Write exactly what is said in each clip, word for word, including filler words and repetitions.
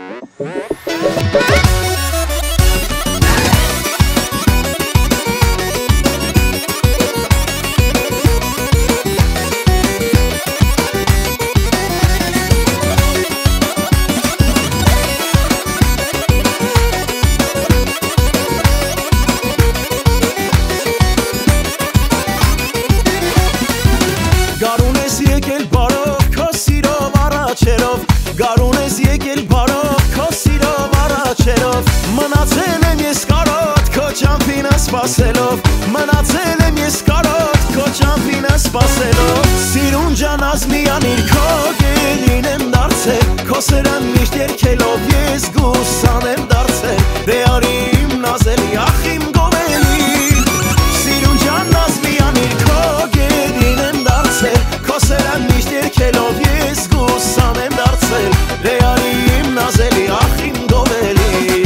Գարուն ես եկել բարով, քո սիրով առաջերով Գարուն ես եկել բարով, քո սիրով առաջերով Մնացել եմ ես կարոտ, քո ճամփինը սպասելով Մնացել եմ ես կարոտ, քո ճամփինը սպասելով Սիրուն ջան ազմիանիր, քո գերին եմ դարձել Քո սրան միշտ երգելով ես գուսան եմ դարձել Դե արի իմ նազելի, ախ իմ գովելի Սիրուն ջան ազմիանիր, քո գերին եմ դարձել Քո սրան միշտ երգելով ես գուսան եմ դարձել Դե արի իմ նազելի, ախ իմ գովելի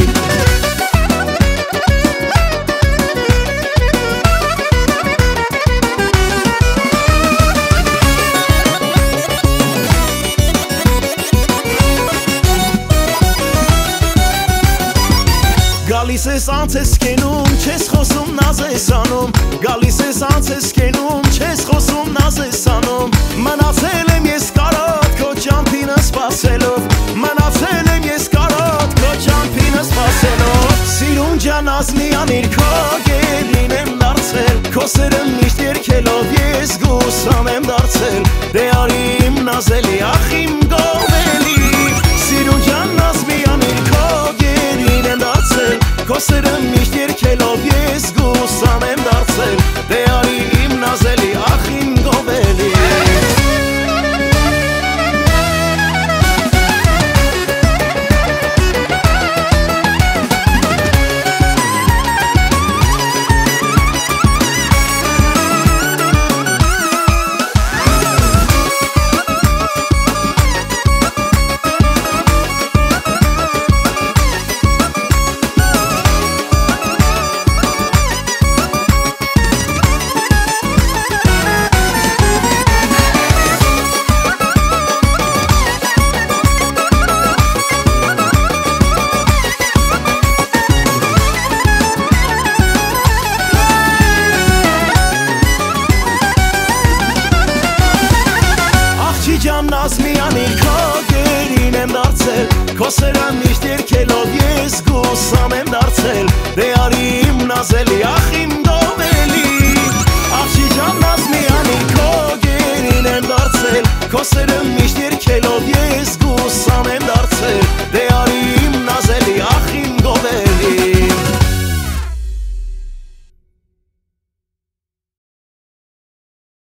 Գալիս ես անց ես կենում, չես խոսում նազ ես անում Գալիս ես անց ես կենում, չես խոսում նազ ես անում Մնացել եմ ես կարոտ, քո ճամփինը սպասելով Մնացել եմ ես կարոտ, քո ճամփինը սպասելով Սիրուն ջան ազմիանիր, քո գերին եմ դարձել Քո սերը միշտ երգելով ես գուսան եմ դարձել Դե արի իմ նազելի, ախ իմ գովելի Սիրուն ջան ազմիանիր, քո գերին եմ դարձել Քո սերը միշտ երգելով ես գուսան եմ դարձել Դե արի իմ նազելի, ախ իմ գովելի Ազմիանիր, քո գերին եմ դարձել Քո սրան միշտ երգելով ես գուսան եմ դարձել Դե արի իմ նազելի, ախ իմ գովելի Աղջի ջան ազմիանիր, քո գերին եմ դարձել Քո սրան միշտ երգելով ես գուսան եմ դարձել Դե արի